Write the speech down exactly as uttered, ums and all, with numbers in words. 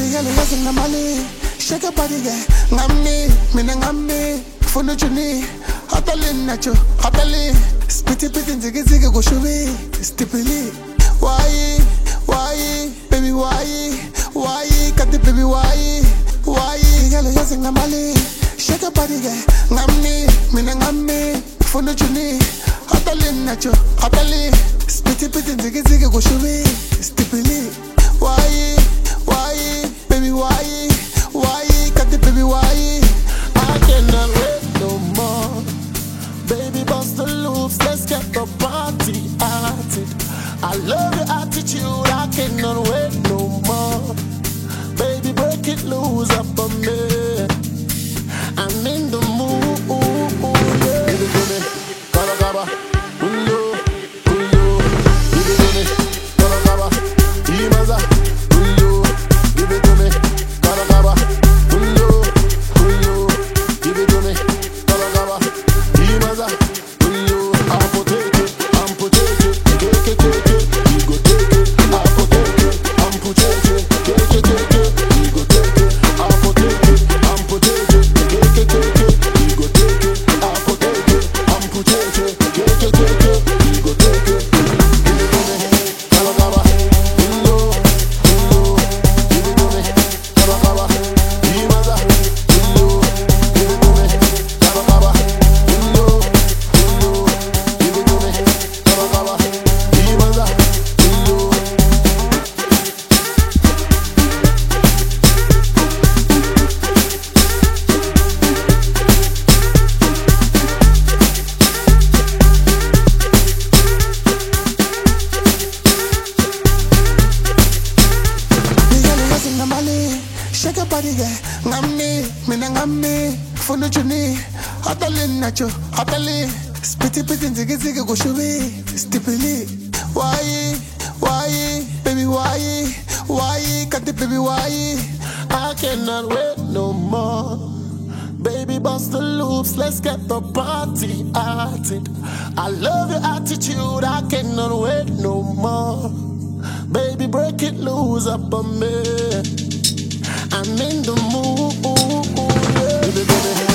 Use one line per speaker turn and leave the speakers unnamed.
girl, listen to Mali. Shake your body, girl. Ngami, mina ngami. Funu chuni, hotalin nacho, hotalin. Spitty pitty, ziggy ziggy go shubi. Stipili, why, why, baby why, why, cut the baby why, why? Girl, listen to Mali. Shake your body, girl. Ngami, mina ngami. Funu chuni, hotalin nacho, hotalin. Spitty pitty, ziggy ziggy go shubi. Stipili, why, why, baby why, why, cut the baby why?
I cannot wait no more. Baby, bust the loops, let's get the party started. I love your attitude, I cannot wait no more. Baby, break it loose up on me. I'm in the mood, yeah. Give it to me, gaba gaba, ooh, ooh. Give it to me, gaba gaba, imaza, ooh. Give it to me, gaba gaba, ooh, ooh. Give it to me, gaba gaba, imaza, ooh. I'm take it, I'm take it, take it, take it. You go take it, I'm take it, I'm take it, take it, take it. You go take it, I'm take it, I'm take it, take it, take it. You go take it, I'm take it, I'm take it, take it, take it. You go take it. Give it to me, gaba gaba, ooh, ooh. Give it to me, gaba gaba, imaza, ooh. Give it to me, gaba gaba, ooh, ooh. Give it to me, gaba gaba, imaza, ooh.
Girl, listen to Mali. Shake your body, girl. Ngami, mina ngami. Funu chuni, hotalin nacho, hotalin. Spitty pitty, ziggy ziggy go shubi. Stipili, why, why, baby why, why, cut the baby why?
I cannot wait no more. Baby, bust the loops, let's get the party started. I love your attitude, I cannot wait no more. Baby, break it loose up on me. I'm in the mood, yeah. Give it to me.